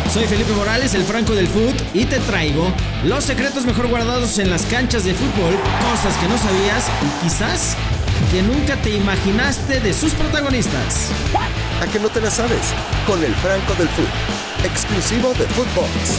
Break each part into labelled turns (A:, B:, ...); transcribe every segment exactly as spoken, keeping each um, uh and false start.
A: Soy Felipe Morales, el Franco del Fut, y te traigo los secretos mejor guardados en las canchas de fútbol, cosas que no sabías y quizás que nunca te imaginaste de sus protagonistas.
B: ¿A que no te la sabes? Con el Franco del Fut, exclusivo de Footbox.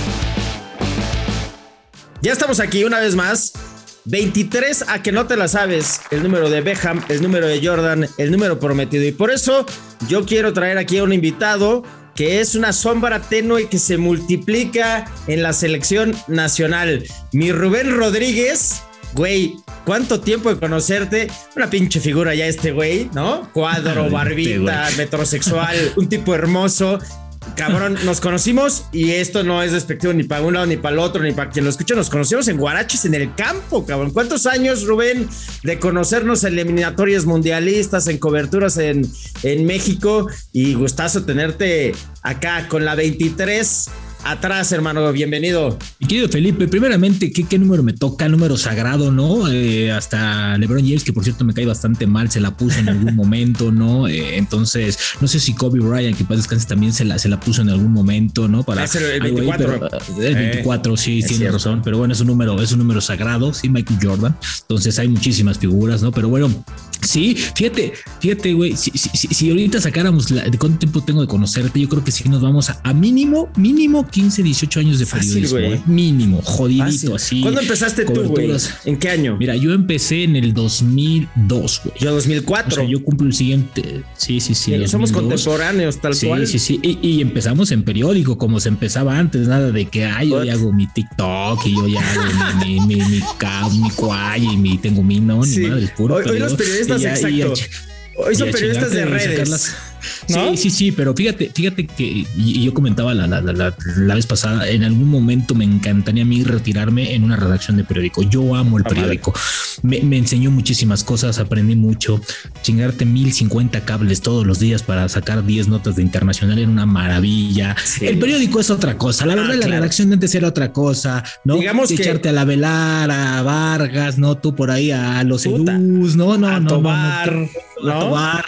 A: Ya estamos aquí una vez más. veintitrés, a que no te la sabes. El número de Beckham, el número de Jordan, el número prometido. Y por eso yo quiero traer aquí a un invitado que es una sombra tenue que se multiplica en la selección nacional. Mi Rubén Rodríguez, güey, ¿cuánto tiempo de conocerte? Una pinche figura ya este güey, ¿no? Cuadro, barbita, metrosexual, un tipo hermoso. Cabrón, nos conocimos y esto no es despectivo ni para un lado, ni para el otro, ni para quien lo escucha. Nos conocimos en Guaraches, en el campo, cabrón. ¿Cuántos años, Rubén, de conocernos en eliminatorias mundialistas, en coberturas en, en México? Y gustazo tenerte acá con la veintitrés atrás, hermano. Bienvenido.
C: Mi querido Felipe, primeramente, ¿qué, qué número me toca? Número sagrado, ¿no? Eh, hasta LeBron James, que por cierto me cae bastante mal, se la puso en algún momento, ¿no? Eh, entonces, no sé si Kobe Bryant, que para descanse, también se la, se la puso en algún momento, ¿no? Para
A: es el veinticuatro.
C: Ahí, pero, el veinticuatro, eh, sí, tiene cierto. razón. Pero bueno, es un número, es un número sagrado, sí, Michael Jordan. Entonces hay muchísimas figuras, ¿no? Pero bueno, sí, fíjate, fíjate, güey, si, si, si, si ahorita sacáramos la, de cuánto tiempo tengo de conocerte, yo creo que sí nos vamos a, a mínimo, mínimo quince, dieciocho años de periodismo. Fácil, güey. Mínimo, jodidito, Fácil. así.
A: ¿Cuándo empezaste tú, güey? ¿En qué año?
C: Mira, yo empecé en el dos mil dos, güey.
A: Yo dos mil cuatro.
C: O sea, yo cumplo el siguiente. Sí, sí, sí.
A: sí somos contemporáneos, tal
C: sí,
A: cual.
C: Sí, sí, sí. Y, y empezamos en periódico, como se empezaba antes, nada de que, ay, yo ya hago mi TikTok y yo ya hago mi, mi, mi, mi, mi, mi cuay y mi, tengo mi, no,
A: sí.
C: ni madre, es puro.
A: Hoy, hoy los periodistas, ya, exacto. Y, hoy son periodistas de redes. ¿No?
C: Sí, sí, sí, pero fíjate, fíjate que y yo comentaba la, la, la, la vez pasada, en algún momento me encantaría a mí retirarme en una redacción de periódico. Yo amo el periódico. Me, me enseñó muchísimas cosas, aprendí mucho. Chingarte mil cincuenta cables todos los días para sacar diez notas de internacional era una maravilla. Sí. El periódico es otra cosa. La verdad, ah, la claro. redacción de antes era otra cosa, ¿no? Digamos que echarte a la Velar, a Vargas, ¿no? Tú por ahí a los Edús, no, no,
A: a
C: no,
A: Tobar,
C: no,
A: no, no. Tobar.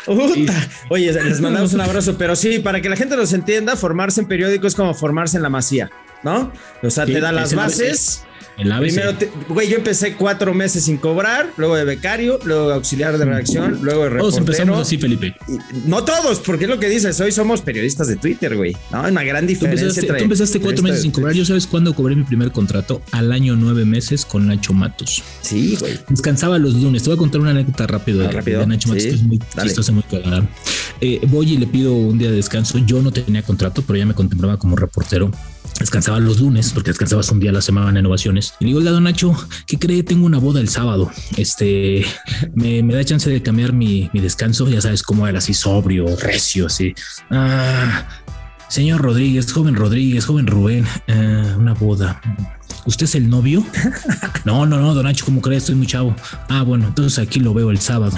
A: Oye, les mandamos un abrazo, pero sí, para que la gente nos entienda, formarse en periódico es como formarse en la Masía, ¿no? O sea, sí, te da las bases.
C: El A B C.
A: Primero, te, güey, yo empecé cuatro meses sin cobrar, luego de becario, luego de auxiliar de redacción, luego de reportero.
C: Todos empezamos así, Felipe.
A: Y, no todos, porque es lo que dices, hoy somos periodistas de Twitter, güey, ¿no? Una gran diferencia.
C: Tú empezaste,
A: entre
C: tú empezaste cuatro meses sin cobrar. ¿Yo sabes cuándo cobré mi primer contrato? Al año nueve meses con Nacho Matos.
A: Sí, güey.
C: Descansaba los lunes. Te voy a contar una anécdota rápido, ah, de, rápido. de Nacho Matos, sí. que es muy chistosa, muy cagada. Eh, voy y le pido un día de descanso. Yo no tenía contrato, pero ya me contemplaba como reportero. Descansaba los lunes porque descansabas un día a la semana en Ovaciones. Y le digo, hola, don Nacho, ¿qué cree? Tengo una boda el sábado. Este, me, me da chance de cambiar mi, mi descanso. Ya sabes cómo era, así sobrio, recio, así. Ah, señor Rodríguez, joven Rodríguez, joven Rubén, uh, una boda. ¿Usted es el novio? No, no, no, don Nacho, ¿cómo crees? Estoy muy chavo. Ah, bueno, entonces aquí lo veo el sábado.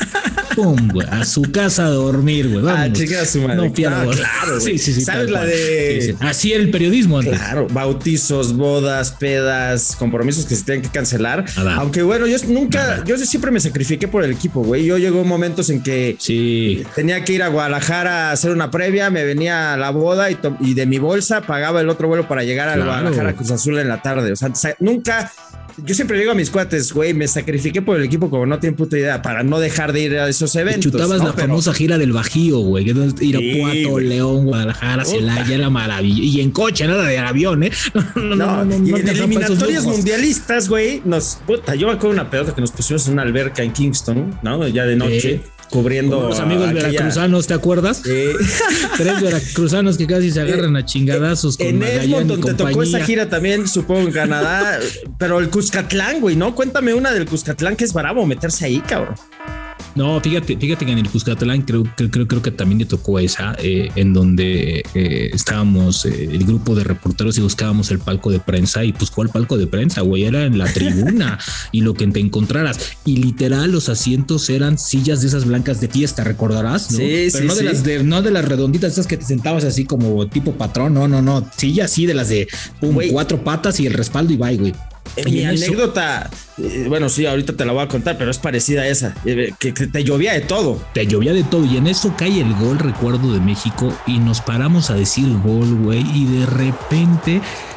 C: Pum, güey, a su casa a dormir, güey.
A: Ah, chica, su madre.
C: No pierdo.
A: Ah, claro,
C: sí, sí, sí.
A: ¿Sabes la de...?
C: Sí, sí. Así era el periodismo antes.
A: Claro, bautizos, bodas, pedas, compromisos que se tienen que cancelar. Nada. Aunque bueno, yo nunca, Nada. yo siempre me sacrifiqué por el equipo, güey. Yo llegó momentos en que
C: sí.
A: tenía que ir a Guadalajara a hacer una previa, me venía a la boda y, y de mi bolsa pagaba el otro vuelo para llegar a claro. Guadalajara a Cruz Azul en la tarde. O sea, nunca... Yo siempre digo a mis cuates, güey, me sacrifiqué por el equipo como no tienen puta idea, para no dejar de ir a esos eventos.
C: Chutabas
A: ¿no?
C: la
A: Pero...
C: famosa gira del Bajío, güey, que es Irapuato, sí, León, Guadalajara, Celaya, era maravilla. Y en coche, nada de avión, ¿eh?
A: No, no, no, no, y no en eliminatorias mundialistas, güey, nos, puta, yo me acuerdo de una pelota que nos pusimos en una alberca en Kingston, ¿no? Ya de noche. Sí. Cubriendo
C: los amigos aquella... veracruzanos, ¿te acuerdas? Eh. Tres veracruzanos que casi se agarran a chingadazos con
A: en Edmonton te tocó esa gira también, supongo, en Canadá, pero el Cuscatlán, güey, ¿no? Cuéntame una del Cuscatlán, que es bravo meterse ahí, cabrón.
C: No, fíjate, fíjate que en el Cuscatlán creo, creo, creo, creo que también le tocó esa, eh, en donde eh, estábamos eh, el grupo de reporteros y buscábamos el palco de prensa. Y pues, ¿cuál palco de prensa, güey? Era en la tribuna y lo que te encontraras. Y literal, los asientos eran sillas de esas blancas de fiesta, recordarás, ¿no?
A: Sí,
C: Pero
A: sí,
C: no de
A: sí.
C: las de, no de las redonditas, esas que te sentabas así como tipo patrón. No, no, no. Sillas así de las de pum, cuatro patas y el respaldo y bye, güey.
A: Eh, mi anécdota, eh, bueno, sí, ahorita te la voy a contar, pero es parecida a esa, eh, que, que te llovía de todo.
C: Te llovía de todo y en eso cae el gol, recuerdo, de México y nos paramos a decir gol, güey, y de repente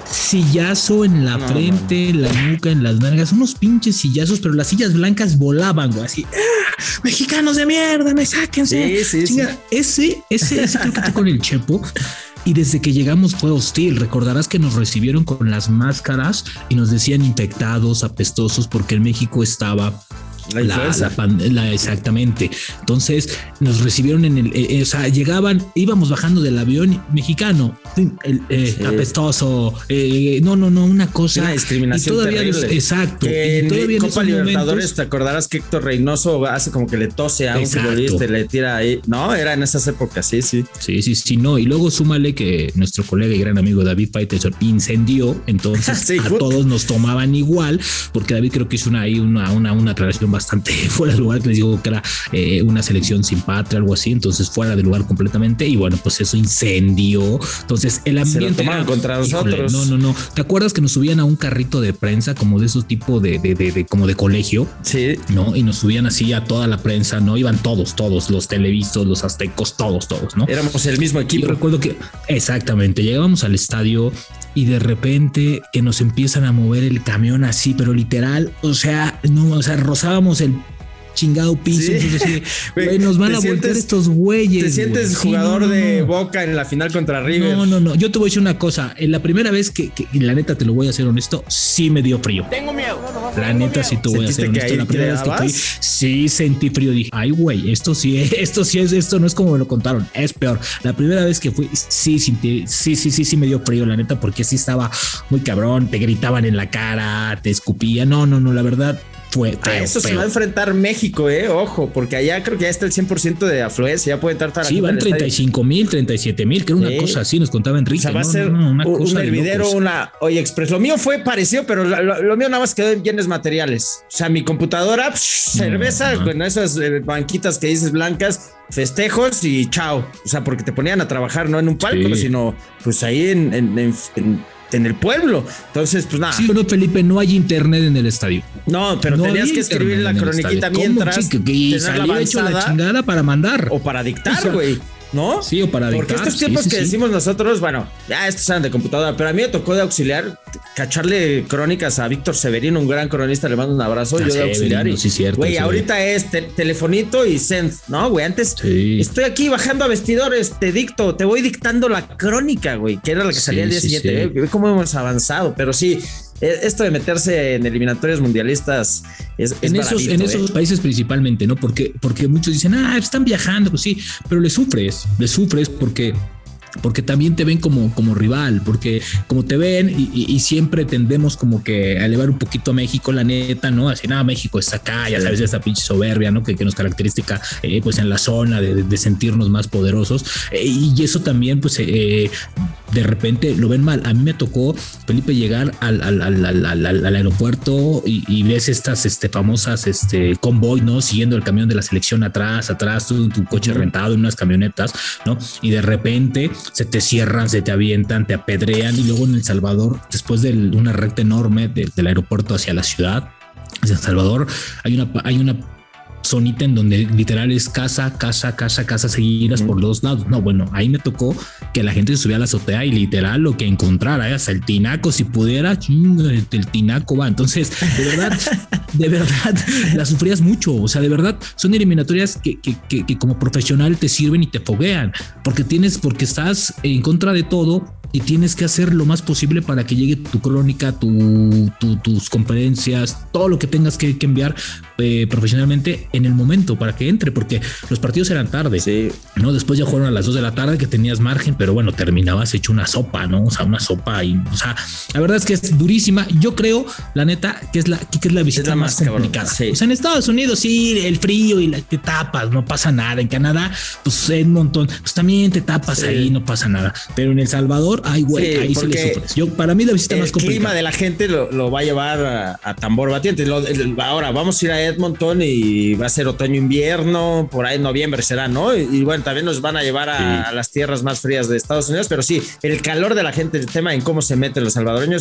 C: sillazo en la no, frente, no, no. la nuca, en las nalgas, unos pinches sillazos, pero las sillas blancas volaban, güey, así, ¡ah! Mexicanos de mierda, me sáquense. Sí, sí, Chinga, sí. Ese, ese, ese creo que está con el Chepo. Y desde que llegamos fue hostil. Recordarás que nos recibieron con las máscaras y nos decían infectados, apestosos, porque en México estaba la, la, la, la exactamente. Entonces nos recibieron en el, eh, o sea, llegaban, íbamos bajando del avión mexicano, el, eh, sí. apestoso, eh, no, no, no, una cosa.
A: Una discriminación
C: y todavía
A: terrible.
C: Los, exacto.
A: Que y todavía en Copa Libertadores momentos, te acordarás que Héctor Reynoso hace como que le tose a un futbolista y le tira ahí. No, era en esas épocas, sí, sí.
C: Sí, sí, sí, no. Y luego súmale que nuestro colega y gran amigo David Faitelson incendió, entonces sí, a todos nos tomaban igual, porque David creo que hizo una, ahí una, una, una aclaración bastante fuera de lugar, que les digo que era eh, una selección sin patria, algo así, entonces fuera de lugar completamente, y bueno, pues eso incendió, entonces el ambiente
A: se lo tomaron era, contra nosotros.
C: Híjole, no, no, no, ¿te acuerdas que nos subían a un carrito de prensa como de esos tipos de, de, de, de como de colegio?
A: Sí.
C: ¿No? Y nos subían así a toda la prensa, ¿no? Iban todos, todos, los televisos, los aztecos, todos, todos, ¿no?
A: Éramos el mismo equipo.
C: Yo recuerdo que, exactamente, llegábamos al estadio y de repente que nos empiezan a mover el camión así, pero literal, o sea, no, o sea, rozábamos el chingado piso, sí. Entonces, güey, nos van a sientes, voltear estos güeyes.
A: Te sientes
C: güey.
A: jugador
C: sí, no,
A: de
C: no.
A: Boca en la final contra River.
C: No, no, no. Yo te voy a decir una cosa. En la primera vez que, que y la neta te lo voy a hacer honesto, sí me dio frío.
D: Tengo miedo.
C: La neta sí te voy a hacer honesto. La primera vez que fui, sí sentí frío. Dije, ay, güey, esto sí, esto sí es, esto no es como me lo contaron. Es peor. La primera vez que fui, sí sentí, sí, sí, sí, sí me dio frío, la neta, porque sí estaba muy cabrón. Te gritaban en la cara, te escupían. No, no, no, la verdad. Fue
A: feo, a eso feo. Se va a enfrentar México, eh, ojo, porque allá creo que ya está el cien por ciento de afluencia, ya puede entrar para
C: sí, van treinta y cinco mil, treinta y siete mil, que era una sí. cosa así, nos contaba Enrique.
A: O sea, va
C: no,
A: a ser
C: no, no, una
A: un,
C: cosa
A: un hervidero, una Oye Express. Lo mío fue parecido, pero lo, lo, lo mío nada más quedó en bienes materiales. O sea, mi computadora, psh, no, cerveza, no. con esas eh, banquitas que dices blancas, festejos y chao. O sea, porque te ponían a trabajar no en un palco, sí. sino pues ahí en, en, en, en en el pueblo. Entonces, pues nada.
C: Sí o no, Felipe, no hay internet en el estadio.
A: No, pero no tenías que escribir la croniquita mientras
C: y salía hecho la chingada para mandar.
A: O para dictar, güey. O sea, ¿no?
C: Sí, o para
A: Porque
C: dictar,
A: estos tiempos
C: sí, sí,
A: que
C: sí.
A: decimos nosotros, bueno, ya estos eran de computadora, pero a mí me tocó de auxiliar, cacharle crónicas a Víctor Severino, un gran cronista, le mando un abrazo, ah, yo de auxiliar.
C: Severino,
A: y,
C: sí, cierto.
A: Güey,
C: sí,
A: ahorita es te- telefonito y send, ¿no, güey? Antes
C: sí.
A: estoy aquí bajando a vestidores, te dicto, te voy dictando la crónica, güey, que era la que salía sí, el día sí, siguiente. Sí. Ve cómo hemos avanzado, pero sí. Esto de meterse en eliminatorias mundialistas es, es
C: en esos, en ¿eh? esos países principalmente, ¿no? Porque, porque muchos dicen, ah, están viajando, pues sí, pero le sufres, le sufres porque porque también te ven como, como rival, porque como te ven y, y, y siempre tendemos como que a elevar un poquito a México, la neta, ¿no? Así, nada, México está acá, ya sabes, esa pinche soberbia, ¿no? Que, que nos caracteriza eh, pues en la zona de, de sentirnos más poderosos eh, y eso también pues eh, de repente lo ven mal. A mí me tocó, Felipe, llegar al, al, al, al, al, al aeropuerto y, y ves estas este, famosas este, convoy, ¿no? Siguiendo el camión de la selección atrás, atrás, tú en tu coche uh-huh. rentado, en unas camionetas, ¿no? Y de repente se te cierran, se te avientan, te apedrean y luego en El Salvador, después de una recta enorme de, del aeropuerto hacia la ciudad, hacia El Salvador, hay una, hay una zonita en donde literal es casa, casa, casa, casa seguidas mm. por dos lados. No, bueno, ahí me tocó que la gente se subía a la azotea y literal lo que encontrara, ¿eh? Hasta el tinaco, si pudiera, ching, el, el tinaco va. Entonces, de verdad, de verdad, la sufrías mucho. O sea, de verdad, son eliminatorias que, que, que, que como profesional te sirven y te foguean, porque tienes, porque estás en contra de todo y tienes que hacer lo más posible para que llegue tu crónica, tu, tu, tus conferencias, todo lo que tengas que, que enviar eh, profesionalmente en el momento para que entre, porque los partidos eran tarde,
A: sí.
C: ¿no? Después ya jugaron a las dos de la tarde que tenías margen, pero bueno, terminabas hecho una sopa, ¿no? O sea, una sopa y, o sea, la verdad es que es durísima. Yo creo, la neta, que es la, que es la visita es la más, más complicada. Sí. O sea, en Estados Unidos sí, el frío y la, te tapas, no pasa nada. En Canadá, pues un montón, pues también te tapas sí. ahí, no pasa nada. Pero en El Salvador, ay, güey, sí, ahí se le sufres. Yo, para mí la visita
A: el
C: más complicada.
A: El clima de la gente lo, lo va a llevar a, a tambor batiente. Lo, el, ahora vamos a ir a Edmonton y va a ser otoño-invierno, por ahí noviembre será, ¿no? Y, y bueno, también nos van a llevar a, sí. a las tierras más frías de Estados Unidos, pero sí, el calor de la gente, el tema en cómo se meten los salvadoreños,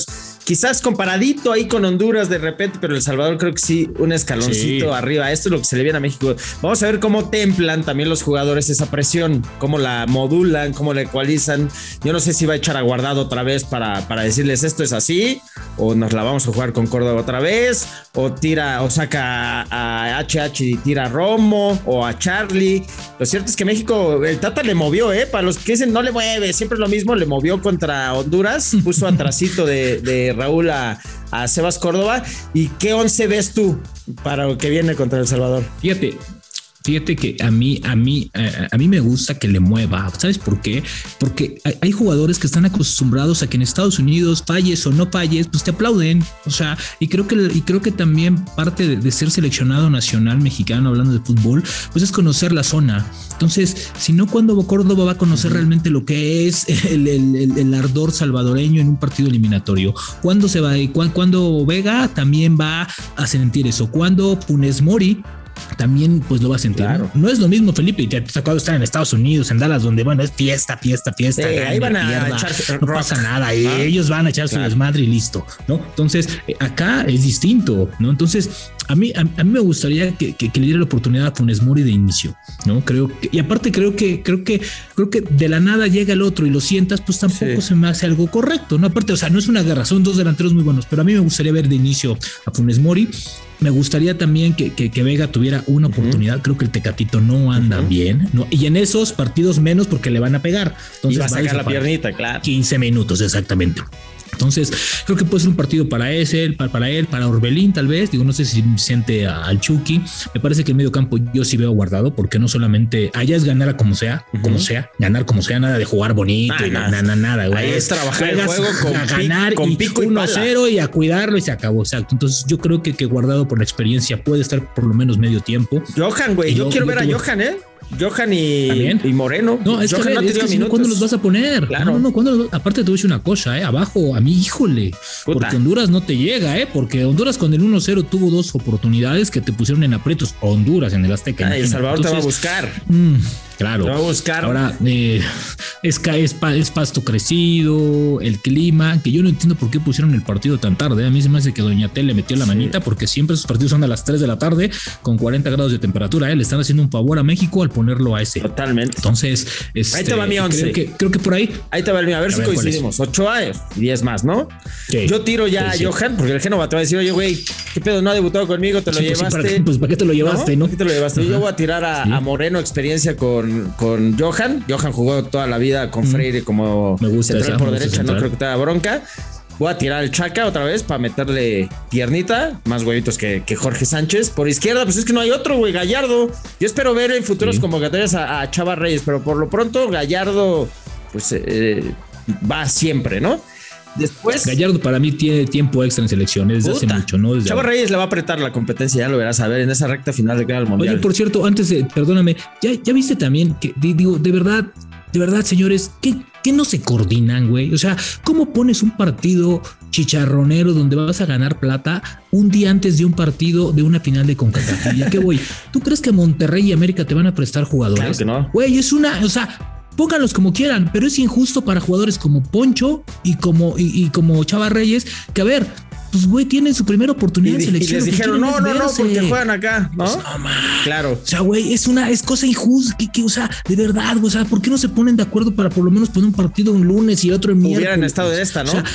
A: quizás comparadito ahí con Honduras de repente, pero El Salvador creo que sí, un escaloncito sí. arriba. Esto es lo que se le viene a México. Vamos a ver cómo templan también los jugadores esa presión, cómo la modulan, cómo la ecualizan. Yo no sé si va a echar a Guardado otra vez para, para decirles esto es así, o nos la vamos a jugar con Córdoba otra vez, o tira, o saca a H H y tira a Romo, o a Charlie. Lo cierto es que México, el Tata le movió, ¿eh? Para los que dicen no le mueve, siempre es lo mismo, le movió contra Honduras, puso atrasito de, de Raúl a, a Sebas Córdoba. ¿Y qué once ves tú para lo que viene contra El Salvador?
C: Fíjate, fíjate que a mí, a mí, a, a mí me gusta que le mueva. ¿Sabes por qué? Porque hay, hay jugadores que están acostumbrados a que en Estados Unidos falles o no falles, pues te aplauden. O sea, y creo que, y creo que también parte de, de ser seleccionado nacional mexicano, hablando de fútbol, pues es conocer la zona. Entonces, si no, ¿cuándo Córdoba va a conocer uh-huh. realmente lo que es el, el, el, el ardor salvadoreño en un partido eliminatorio? ¿Cuándo se va? ¿Cuándo Vega también va a sentir eso? ¿Cuándo Funes Mori también pues lo va a sentir? Claro. ¿no? no es lo mismo, Felipe, te ha tocado estar en Estados Unidos, en Dallas, donde bueno, es fiesta, fiesta, fiesta, sí, gana,
A: ahí van a
C: pierda,
A: echar
C: no rock. Pasa nada, ah, ellos van a echar claro. su desmadre y listo, ¿no? Entonces, acá es distinto, ¿no? Entonces, a mí, a, a mí me gustaría que, que, que le diera la oportunidad a Funes Mori de inicio, ¿no? Creo que, y aparte creo que, creo que, creo que de la nada llega el otro y lo sientas, pues tampoco sí. se me hace algo correcto, ¿no? Aparte, o sea, no es una guerra, son dos delanteros muy buenos, pero a mí me gustaría ver de inicio a Funes Mori. Me gustaría también que, que, que Vega tuviera una oportunidad. Uh-huh. Creo que el Tecatito no anda uh-huh. bien, ¿no? Y en esos partidos menos porque le van a pegar.
A: Entonces, y va a sacar la piernita, claro.
C: quince minutos, exactamente. Entonces, creo que puede ser un partido para ese, para, para él, para Orbelín, tal vez. Digo, no sé si siente al Chucky. Me parece que en medio campo yo sí veo Guardado, porque no solamente allá es ganar a como sea, uh-huh. como sea, ganar como sea, nada de jugar bonito ah, y nada, nada, nada, güey.
A: Ahí es trabajar el juego con,
C: a ganar
A: pico, con
C: y
A: pico y
C: uno cero y a cuidarlo y se acabó. Exacto. Entonces, yo creo que, que Guardado por la experiencia puede estar por lo menos medio tiempo.
A: Johan, güey, yo, yo quiero yo ver tuve... a Johan, ¿eh? Johan y, y Moreno.
C: No, es
A: Johan
C: que,
A: no
C: es que si no, ¿cuándo los vas a poner?
A: Claro.
C: No, no, no, ¿cuándo? Aparte te voy a decir una cosa, ¿eh? Abajo, a mí, híjole. Puta. Porque Honduras no te llega, ¿eh? Porque Honduras con el uno cero tuvo dos oportunidades que te pusieron en aprietos. Honduras en el Azteca.
A: Ah, El Salvador Entonces, te va a buscar.
C: Mmm, claro.
A: Te va a buscar.
C: Ahora, eh, es, es, es pasto crecido, el clima, que yo no entiendo por qué pusieron el partido tan tarde. A mí se me hace que Doña Tel le metió la sí. manita, porque siempre esos partidos son a las tres de la tarde con cuarenta grados de temperatura, ¿eh? Le están haciendo un favor a México al ponerlo a ese.
A: Totalmente.
C: Entonces, este,
A: ahí te va mi once.
C: Creo que, creo que por ahí.
A: Ahí te va el mío. A ver a si ver, coincidimos. Ochoa y diez más, ¿no? Sí. Yo tiro ya sí, sí. a Johan, porque el Génova te va a decir, oye, güey, ¿qué pedo? No ha debutado conmigo, te lo sí, llevaste.
C: Pues, ¿para, pues, ¿para qué te lo llevaste, no?
A: ¿no? ¿Para qué te lo llevaste? Uh-huh. Yo voy a tirar a, sí. a Moreno, experiencia con, con Johan. Johan jugó toda la vida con Freire como
C: me gusta
A: central
C: esa,
A: por
C: me
A: derecha,
C: central.
A: No creo que te haga bronca. Voy a tirar al Chaca otra vez para meterle piernita, más huevitos que, que Jorge Sánchez. Por izquierda, pues es que no hay otro, güey, Gallardo. Yo espero ver en futuros sí. convocatorias a, a Chava Reyes, pero por lo pronto Gallardo, pues eh, va siempre, ¿no? Después,
C: Gallardo para mí tiene tiempo extra en selecciones desde puta. hace mucho, ¿no? Desde
A: Chava Reyes le va a apretar la competencia, ya lo verás a ver en esa recta final de cara al Mundial.
C: Oye, por cierto, antes de, perdóname, ya, ya viste también que, digo, de verdad, de verdad, señores, ¿qué, qué no se coordinan, güey? O sea, ¿cómo pones un partido chicharronero donde vas a ganar plata un día antes de un partido de una final de CONCACAF? ¿Y a qué voy? ¿Tú crees que Monterrey y América te van a prestar jugadores?
A: Claro que no.
C: Güey, es una, o sea, pónganlos como quieran, pero es injusto para jugadores como Poncho y como, y, y como Chava Reyes, que a ver, pues güey, tienen su primera oportunidad
A: y,
C: en selección.
A: Y les dijeron, no, no, no, porque juegan acá, ¿no?
C: Pues no, man.
A: Claro.
C: O sea, güey, es una, es cosa injusta, que, que, o sea, de verdad, o sea, ¿por qué no se ponen de acuerdo para por lo menos poner un partido un lunes y otro en miércoles?
A: Hubieran estado en esta, ¿no?
C: O sea,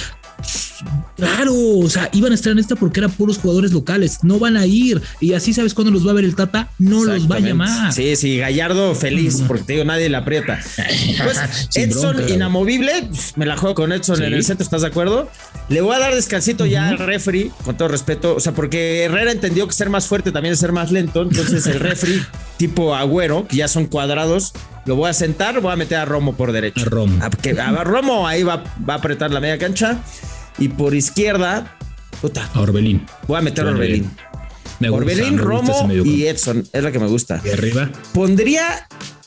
C: claro, o sea, iban a estar en esta porque eran puros jugadores locales, no van a ir, y así sabes cuándo los va a ver el Tata, no los va a llamar.
A: Sí, sí, Gallardo feliz, porque te digo, nadie le aprieta. Pues Edson, bronca, inamovible, me la juego con Edson sí. en el centro, ¿estás de acuerdo? Le voy a dar descansito uh-huh. ya al referee, con todo respeto, o sea, porque Herrera entendió que ser más fuerte también es ser más lento, entonces el referee tipo Agüero, que ya son cuadrados, lo voy a sentar, voy a meter a Romo por derecha.
C: A Romo.
A: A, que, a Romo ahí va, va a apretar la media cancha. Y por izquierda, puta,
C: a Orbelín.
A: Voy a meter a Orbelín. Me gusta, Orbelín, me Romo y Edson. Es la que me gusta.
C: ¿Y arriba?
A: Pondría,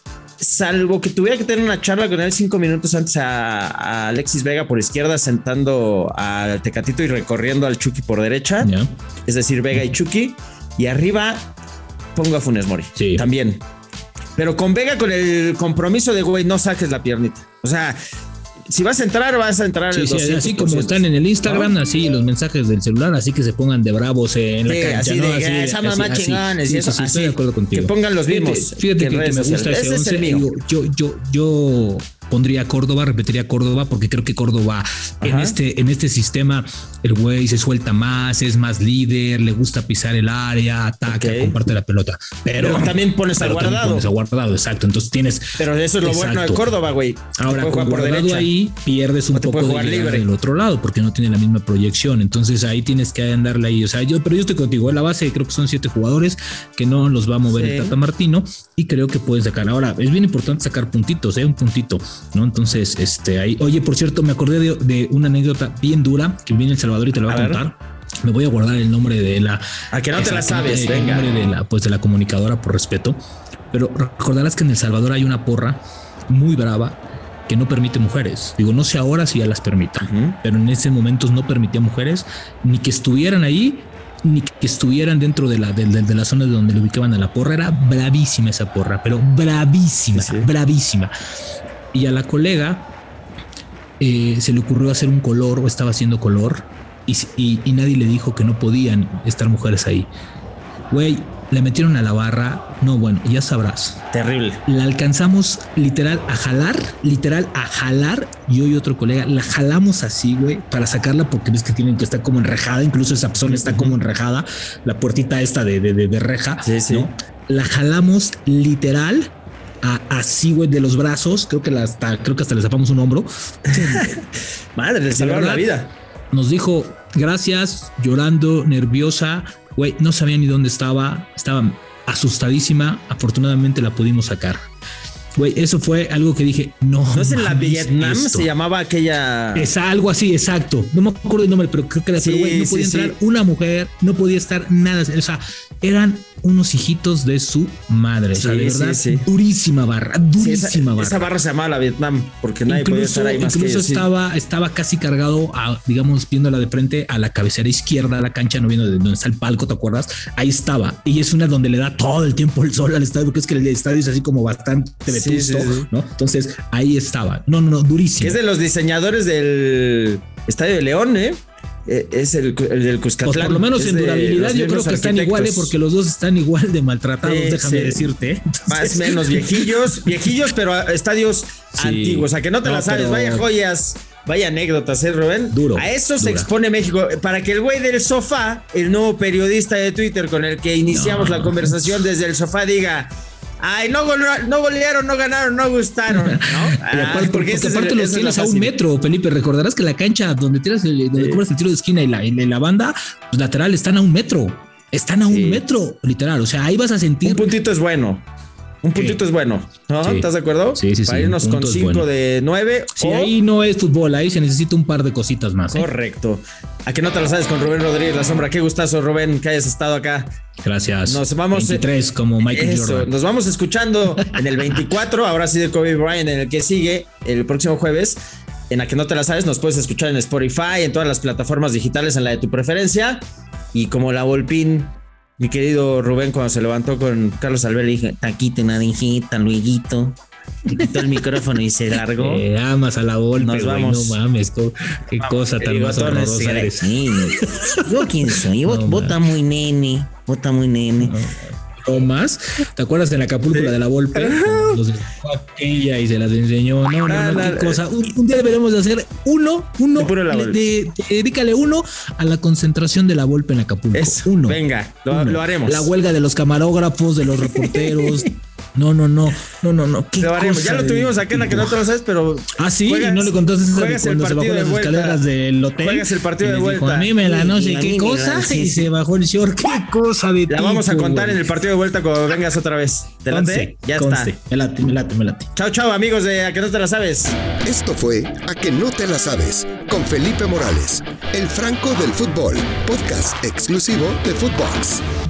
A: salvo que tuviera que tener una charla con él cinco minutos antes a, a Alexis Vega por izquierda, sentando al Tecatito y recorriendo al Chucky por derecha. Yeah. Es decir, Vega y Chucky. Y arriba pongo a Funes Mori.
C: Sí.
A: También. Pero con Vega con el compromiso de, güey, no saques la piernita. O sea, si vas a entrar, vas a entrar.
C: Sí,
A: el
C: sí, así como están en el Instagram, ¿no? Así los mensajes del celular, así que se pongan de bravos en
A: sí, la cancha,
C: así
A: ¿no?
C: De,
A: así,
C: así,
A: esa mamá
C: así,
A: chingones
C: así,
A: y eso.
C: Sí, sí,
A: así,
C: estoy de acuerdo contigo.
A: Que pongan los mismos.
C: Fíjate, fíjate que, que me gusta ese,
A: ese
C: once.
A: Es el mío.
C: Yo, yo, yo pondría Córdoba, repetiría Córdoba, porque creo que Córdoba en este, en este sistema, el güey se suelta más, es más líder, le gusta pisar el área, ataca, okay. comparte la pelota. Pero,
A: pero también pones a Guardado.
C: Pones a Guardado, exacto. Entonces tienes.
A: Pero eso es lo exacto. bueno de Córdoba, güey.
C: Ahora, con Guardado ahí pierdes un poco de libre del otro lado, porque no tiene la misma proyección. Entonces ahí tienes que andarle ahí. O sea, yo, pero yo estoy contigo. En la base creo que son siete jugadores que no los va a mover sí. el Tata Martino y creo que puedes sacar. Ahora, es bien importante sacar puntitos, ¿eh? Un puntito, ¿no? Entonces, este ahí. Oye, por cierto, me acordé de, de una anécdota bien dura que viene El Salvador y te la voy a, a contar. Me voy a guardar el nombre de la.
A: A que no te la sabes,
C: el,
A: venga.
C: El nombre de la, pues de la comunicadora por respeto. Pero recordarás que en El Salvador hay una porra muy brava que no permite mujeres. Digo, no sé ahora si ya las permita, uh-huh. pero en ese momento no permitía mujeres ni que estuvieran ahí, ni que estuvieran dentro de la, de, de, de la zona de donde le ubicaban a la porra. Era bravísima esa porra, pero bravísima, sí, sí. bravísima. Y a la colega eh, se le ocurrió hacer un color o estaba haciendo color y, y, y nadie le dijo que no podían estar mujeres ahí. Güey, le metieron a la barra. No, bueno, ya sabrás.
A: Terrible.
C: La alcanzamos literal a jalar, literal a jalar. Yo y otro colega la jalamos así, güey, para sacarla porque ves que tienen que estar como enrejada. Incluso esa zona está como enrejada. La puertita esta de, de, de, de reja.
A: Sí, sí.
C: ¿no? La jalamos literal a, así, güey, de los brazos. Creo que la hasta, creo que hasta le zapamos un hombro.
A: Madre, le salvaron la vida.
C: Nos dijo gracias, llorando, nerviosa. Güey, no sabía ni dónde estaba, estaba asustadísima. Afortunadamente la pudimos sacar. Güey, eso fue algo que dije, no.
A: ¿No es en la Vietnam? Esto. Se llamaba aquella.
C: Es algo así, exacto. No me acuerdo el nombre, pero creo que era. Sí, pero güey, no podía sí, entrar sí. una mujer, no podía estar nada. O sea, eran unos hijitos de su madre. Sí, o sea, de verdad, sí, sí. durísima barra, durísima
A: sí, esa,
C: barra.
A: Esa barra se llamaba la Vietnam, porque nadie incluso, podía estar ahí más
C: incluso
A: que
C: estaba, sí. estaba casi cargado, a, digamos, viéndola de frente a la cabecera izquierda de la cancha, no viendo de donde está el palco, ¿te acuerdas? Ahí estaba. Y es una donde le da todo el tiempo el sol al estadio, porque es que el estadio es así como bastante vetusto, sí, sí, sí. ¿no? Entonces, ahí estaba. No, no, no, durísimo.
A: Es de los diseñadores del Estadio de León, ¿eh? Es el, el del Cuscatlán.
C: Pues por lo menos en durabilidad yo creo que están iguales porque los dos están igual de maltratados, sí, déjame sí. decirte.
A: Entonces... Más o menos viejillos, viejillos, pero estadios sí. antiguos. O sea, que no te no, la sabes, pero... vaya joyas, vaya anécdotas, ¿eh, Rubén?
C: Duro.
A: A eso
C: dura.
A: se expone México. Para que el güey del sofá, el nuevo periodista de Twitter con el que iniciamos no. la conversación desde el sofá, diga... Ay, no, no golearon, no ganaron, no gustaron, ¿no?
C: Pero aparte, porque porque aparte el, los tienes a un metro, Felipe. Recordarás que la cancha donde tiras el, donde sí. cobras el tiro de esquina y la, y la banda, los lateral están a un metro. Están a sí. un metro, literal. O sea, ahí vas a sentir.
A: Un puntito es bueno. Un puntito sí. es bueno, ¿no? Sí. ¿Estás de acuerdo?
C: Sí, sí, sí.
A: Para irnos con cinco bueno. de nueve.
C: Sí, o... ahí no es fútbol, ahí se necesita un par de cositas más.
A: Correcto. ¿Eh? A que no te lo sabes con Rubén Rodríguez La Sombra. Qué gustazo, Rubén, que hayas estado acá.
C: Gracias.
A: Nos vamos.
C: veintitrés como Michael eso, Jordan.
A: Nos vamos escuchando en el veinticuatro, ahora sí de Kobe Bryant, en el que sigue el próximo jueves. En A que no te la sabes, nos puedes escuchar en Spotify, en todas las plataformas digitales, en la de tu preferencia. Y como la Volpín, mi querido Rubén, cuando se levantó con Carlos Albert, le dije, taquito, naranjita, lueguito. Le quitó el micrófono y se largó.
C: Eh, amas a la Volpe,
A: nos vamos.
C: No mames, co- qué vamos, cosa tan más horrorosa eres.
A: Sí, ¿yo quién soy? Yo no, vota muy nene, vota muy nene. No.
C: O más, ¿te acuerdas de la Acapulco sí. de la Volpe? Los aquella y se las enseñó. No, no, no, ah, qué no, cosa. Un, un día deberemos de hacer uno, uno, de, de, de, dedícale uno a la concentración de la Volpe en Acapulco.
A: Eso,
C: uno.
A: Venga, lo, uno. lo haremos.
C: La huelga de los camarógrafos, de los reporteros. No, no, no, no, no, no.
A: ¿Qué lo haremos. Ya lo tuvimos acá en la que no te lo sabes, pero.
C: Ah, sí, juegas, y no le contaste esa de cuando se bajó las de escaleras del hotel.
A: Juegas el partido de vuelta.
C: Dijo, a mí me la no sé qué cosa y se bajó el short. Qué cosa de
A: La tipo, vamos a contar güey. en el partido de vuelta cuando vengas otra vez. ¿Te late? Ya conste. está.
C: Me late, me late, me late.
A: Chao, chao, amigos de A que no te la sabes.
B: Esto fue A que no te la sabes con Felipe Morales, el Franco del fútbol, podcast exclusivo de Footbox.